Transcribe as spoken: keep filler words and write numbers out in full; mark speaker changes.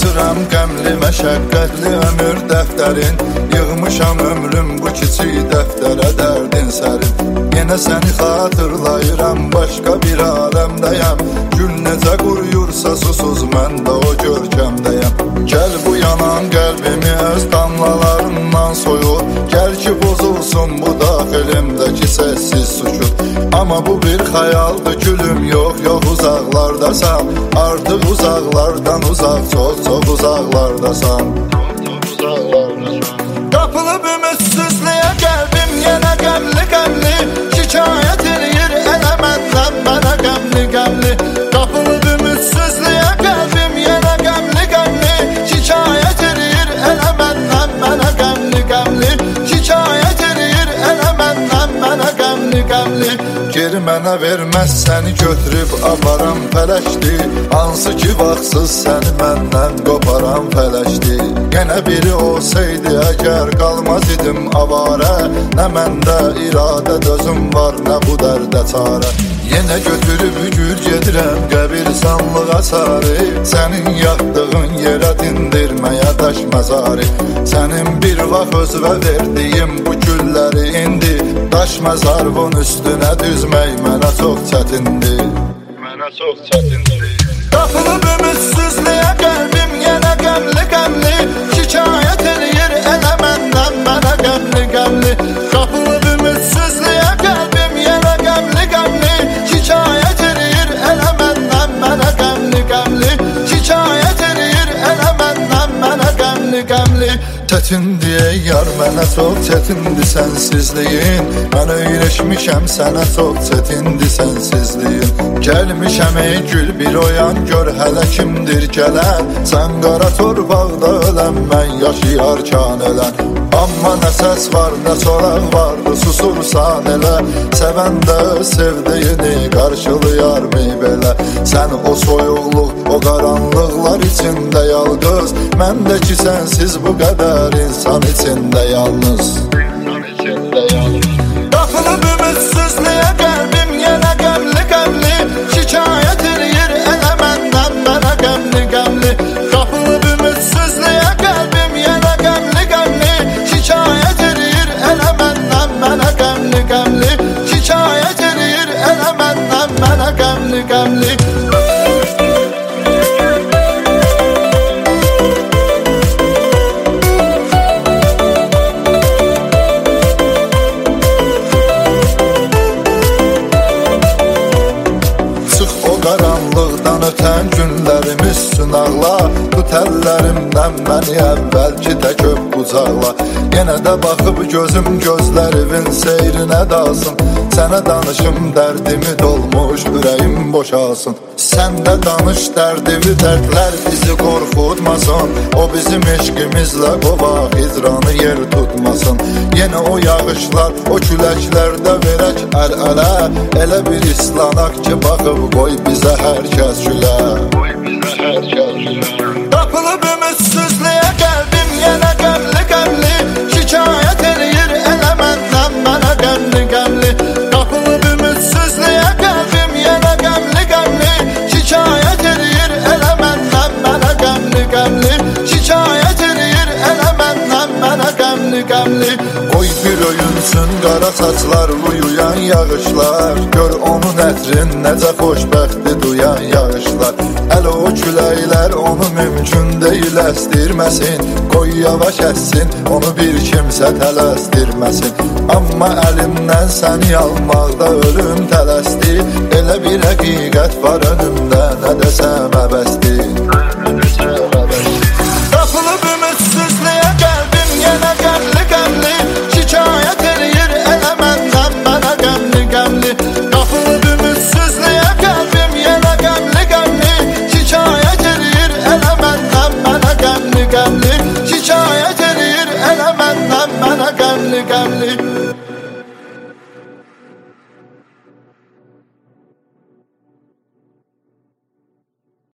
Speaker 1: yazıram qəmli məşəqqətli ömür dəftərin. Yığmışam ömrüm bu kiçik dəftərə dərdin sərin. Yenə səni xatırlayıram, başqa bir aləmdəyəm. Gül necə quruyursa susuz, mən də o görkəmdəyəm. Gəl bu yanan qəlbimi öz damlalarından soyur. Gəl ki bozulsun bu daxilimdəki səssiz sükut. Amma bu bir xəyaldır gülüm, yox yox uzaqlardasan. Artıq uzaqlardan uzaq, çox çox uzaqlardasan. Qapılıb ümitsizliyə qəlbim yenə qəmli qəmli. Şikayət eləyir elə məndən mənə qəmli qəmli. Qapılıb ümitsizliyə qəlbim yenə qəmli qəmli. Şikayət eləyir elə məndən mənə qəmli qəmli. Şikayət eləyir elə məndən mənə qəmli qəmli. Geri mənə verməz səni götürüb aparam fələşdi. Hansı ki vaxtsız səni məndən qoparam fələşdi. Yenə biri olsaydı əgər qalmaz idim avarə. Nə məndə iradə dözüm var, nə bu dərdə çarə. Yenə götürüb gül gedirəm qəbirstanlığa sarı. Sənin yatdığın yerə dindirməyə daş məzarı. Sənin bir vaxt özvə verdiyim bu gülləri indi daş məzarvın üstünə düzmək mənə çox çətindir. Mənə çox çətindir. Qapılıb ümitsizliyə qəlbim yenə qəmli qəmli. Şikayət eləyir elə məndən mənə qəmli qəmli. Qapılıb ümitsizliyə qəlbim yenə qəmli qəmli. Şikayət eləyir elə məndən mənə qəmli qəmli. Şikayət eləyir elə məndən mənə qəmli qəmli. Çətindir ey yar, mənə çox çətindir sənsizliyin. Mən öyrəşmişəm sənə çox çətindir sənsizliyin. Gəlmişəm ey gül bir oyan, gör hələ kimdir gələn. Sən qara torpaqda ölən, mən yaşayarkən ölən. Amma nə səs var, nə soraq vardı, susursan elə. Sevən də sevdiyini qarşılayar mı belə? Sən o soyuqluq, o qaranlıqlar içində yalqız. Mən də ki sənsiz bu qədər insan içində yalnız. Qapılıb ümitsizliyə qəlbim yenə qəmli qəmli. Şikayət eləyir elə məndən mənə qəmli qəmli. Qapılıb ümitsizliyə qəlbim yenə qəmli qəmli. Şikayət eləyir elə məndən mənə qəmli qəmli. Şikayət eləyir elə məndən mənə qəmli qəmli. Qaranlıqdan ötən günlərimiz sınaqla. Tut əllərimdən məni əvvəlki də köp qucaqla. Yenə də baxıb gözüm gözlərinin seyrinə dalsın. Sənə danışım dərdimi dolmuş ürəyim boşalsın. Sən də danış dərdimi, dərdlər bizi qorxutmasın. O bizim eşqimizlə qovaq hicranı yer tutmasın. Yenə o yağışlar, o küləklərdə verək əl-ələ. Elə bir islanaq ki baxıb qoy bizə hər kəs gülə. Qapılıb ümitsizliyə qəlbim yenə qəmli qəmli. Şikayət eləyir elə məndən mənə qəmli qəmli. Qapılıb ümitsizliyə qəlbim yenə qəmli qəmli. Şikayət eləyir elə məndən mənə qəmli qəmli. Şikayət eləyir elə məndən mənə qəmli qəmli. Qoy bir öyünsün qara saçlar, uyuyan yağışlar. Gör onun ətrin necə xoşbəxti duyan yağışlar. Hələ o küləklər onu mümkün deyil əstirməsin. Qoy yavaş əssin, onu bir kimsə tələsdirməsin. Amma əlimdən səni almaqda ölüm tələsdi. Elə bir həqiqət var önümdə, nə desəm əbəsdir.